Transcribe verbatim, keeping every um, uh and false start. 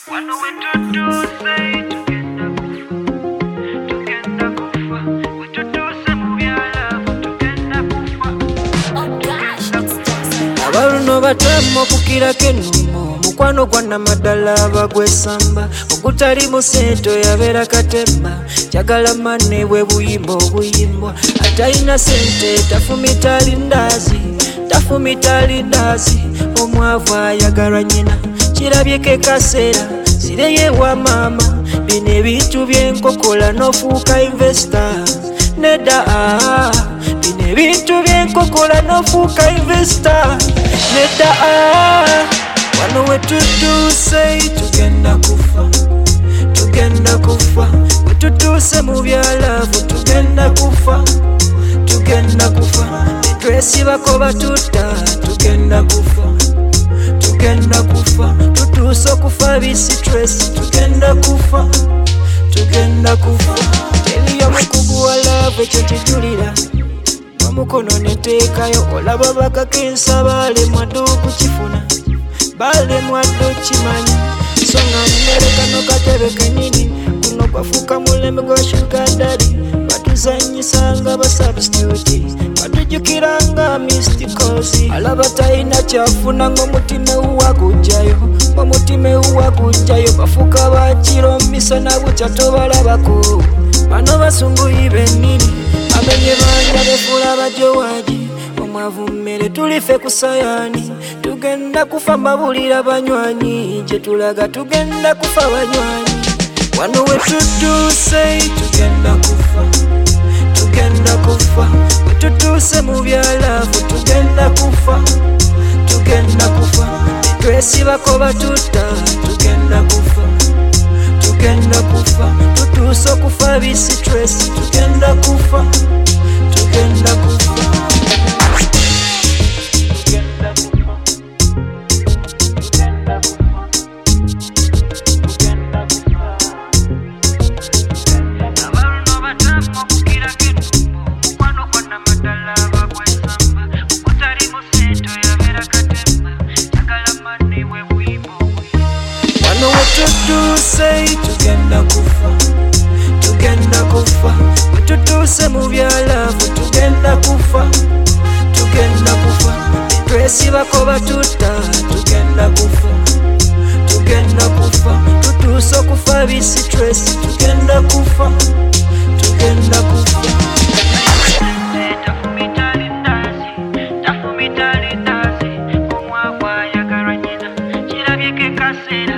Wano wetutuse tugenda kufa, tugenda kufa. Wetutuse mu byalavu tugenda kufa. Abaluno batamu okukirako ennumo, mukwano gwa Namadala bagwesamba. Ogutali mu sente yabeera katemba, njagala manne bwe buyimba obuyimbwa. Atalina sente tafumita lindazi, tafumita lindazi. Omwavu ayagalwa nnyina, kirabyeko ekaseera zireye wa maama. Bino ebintu byenkokola n'ofuuka investor. Nedda ah, bino ebintu byenkokola n'ofuuka investor. Nedda ah, wano wetutuuse tugenda kufa, tugenda kufa. Wetutuuse mu byalavu tugenda kufa, tugenda kufa. Netwesibako batutta tugenda kufa, tugenda kufa. Tutuuse okufa bisitress tugenda kufa, tugenda kufa. Eriyo mukugu wa love ekyo kijulira, omukono neteekayo olaba bakakensa balemwa dde okukifuna, balemwa dde okimanya. So nga mmere kano katebe kenini, guno kwafuuka mulembe gwa sugar daddy. Batuzanyisanga ba substitute, batujjukiranga mysticals. Alaba talina kyafuna ng'omutima ewuwa gujjayo, ng'omutima ewuwa gujjayo. Bafuuka bakiro misana bukya tobalabako. Bano basunguyi bennini, amenye banja befuula bajowaji. Omwavu mmere tulife ku sayaani, tugenda kufa mbabulira banywanyi. Gye tulaga tugenda kufa banywanyi. Wano wetutuuse tugenda kufa, tugenda kufa. Wetutuuse mu byalavu tugenda kufa, tugenda kufa. Netwesibako batutta tugenda kufa, tugenda kufa. Tutuuse okufa bisitress tugenda kufa, tugenda kufa. Wano wetutuuse tugenda kufa, tugenda kufa. Wetutuuse mu byalavu tugenda kufa, tugenda kufa. Netwesibako batutta tugenda kufa, tugenda kufa. Tutuuse okufa bisitress tugenda kufa, tugenda kufa. Tafumita lindazi, tafumita lindazi. Omwavu ayagalwa nnyina, kirabyeko ekaseera